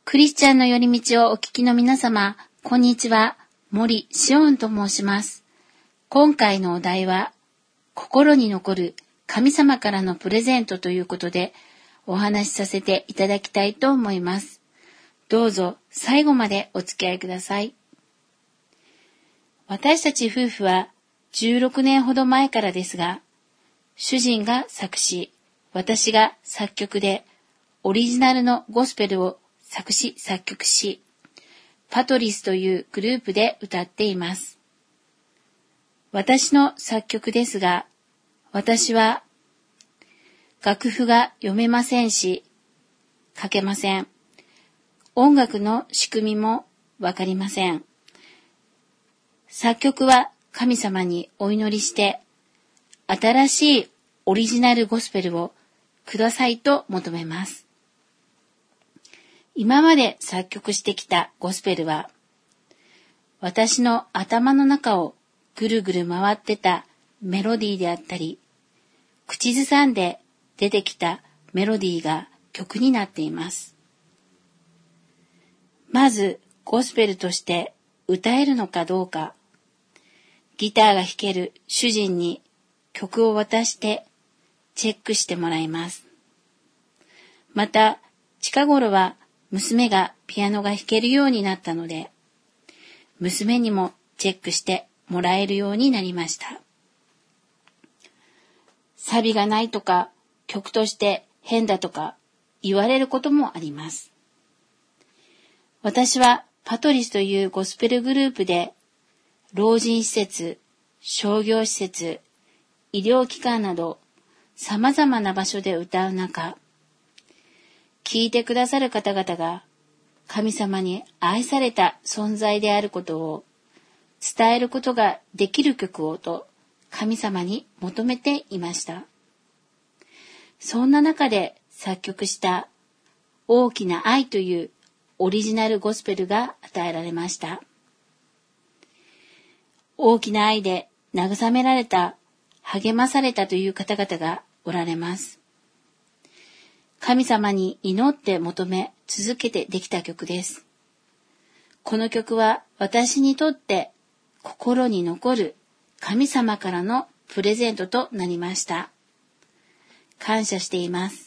クリスチャンの寄り道をお聞きの皆様、こんにちは。森しおんと申します。今回のお題は、心に残る神様からのプレゼントということで、お話しさせていただきたいと思います。どうぞ最後までお付き合いください。私たち夫婦は16年ほど前からですが、主人が作詞、私が作曲で、オリジナルのゴスペルを作詞作曲し、パトリスというグループで歌っています。私の作曲ですが、私は楽譜が読めませんし、書けません。音楽の仕組みもわかりません。作曲は神様にお祈りして、新しいオリジナルゴスペルをくださいと求めます。今まで作曲してきたゴスペルは、私の頭の中をぐるぐる回ってたメロディーであったり、口ずさんで出てきたメロディーが曲になっています。まず、ゴスペルとして歌えるのかどうか、ギターが弾ける主人に曲を渡してチェックしてもらいます。また、近頃は娘がピアノが弾けるようになったので、娘にもチェックしてもらえるようになりました。サビがないとか、曲として変だとか言われることもあります。私はパトリスというゴスペルグループで、老人施設、商業施設、医療機関など様々な場所で歌う中、聞いてくださる方々が神様に愛された存在であることを伝えることができる曲をと神様に求めていました。そんな中で作曲した大きな愛というオリジナルゴスペルが与えられました。大きな愛で慰められた、励まされたという方々がおられます。神様に祈って求め続けてできた曲です。この曲は私にとって心に残る神様からのプレゼントとなりました。感謝しています。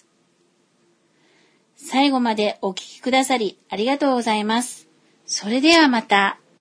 最後までお聴きくださりありがとうございます。それではまた。